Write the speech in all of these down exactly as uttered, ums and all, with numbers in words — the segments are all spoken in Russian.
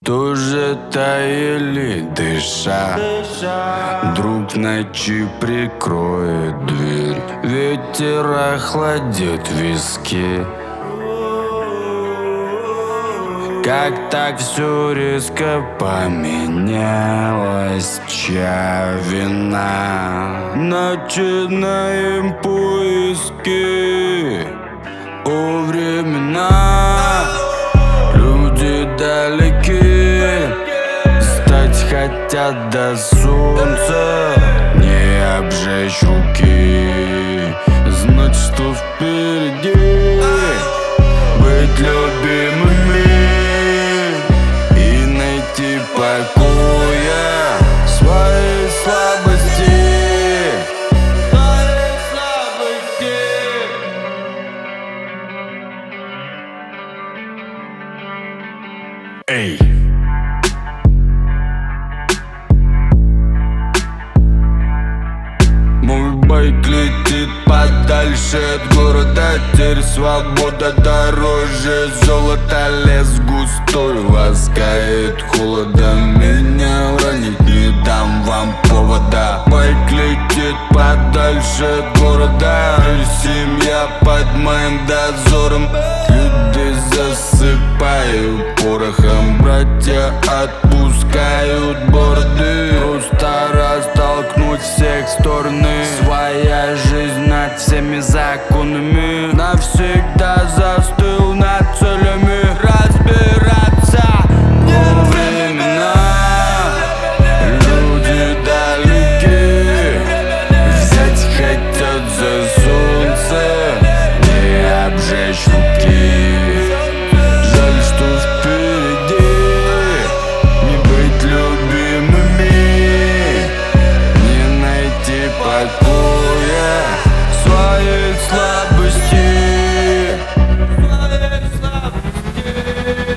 Тоже таяли, дыша. Друг ночи прикроет дверь, ветер охладит виски. Как так все резко поменялось, чья вина? Начинаем поиски у времена. Люди далеки, стать хотят до солнца, не обжечь руки. Знать, что впереди быть любимыми и найти покоя в своей слабости. Своей слабости. Эй! Мой байк летит подальше от города. Теперь свобода дороже золота. Лес густой ласкает холодом. Меня уронить не дам вам повода. Байк летит подальше от города. Семья под моим дозором. Люди засыпают порохом. Братья отпускают борды. Просто растолкнуть всех в стороны. Своя жизнь над всеми законами. Навсегда застыл над целями. Разбираться во времена. Люди далеки, взять хотят за солнце, не обжечь руки. Жаль, что впереди не быть любимыми, не найти покоя в своей слабости. Своей слабости.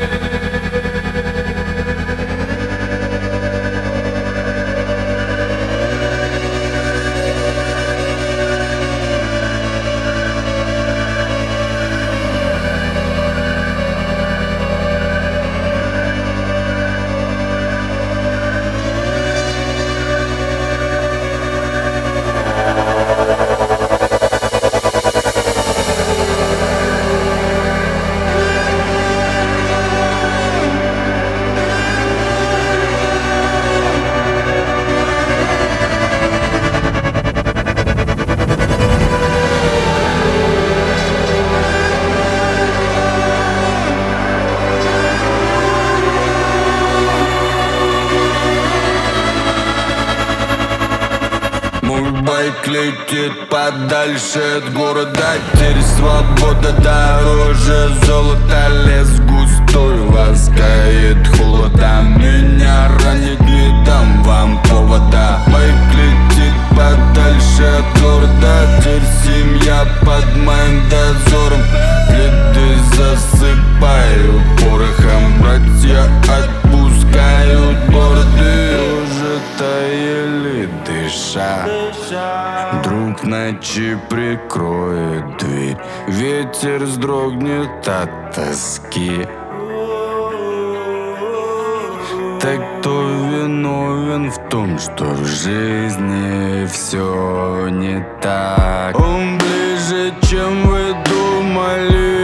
Мой байк летит подальше от города. Теперь свобода дороже золота. Лес густой ласкает холодом. Меня ранить не дам вам повода. Байк летит подальше от города. Теперь семья под моим дозором. Плиты засыпаю порохом. Братья отпускают борды. Уже таяли, дыша. Друг ночи прикроет дверь, ветер вздрогнет от тоски. Так кто виновен в том, что в жизни все не так? Он ближе, чем вы думали.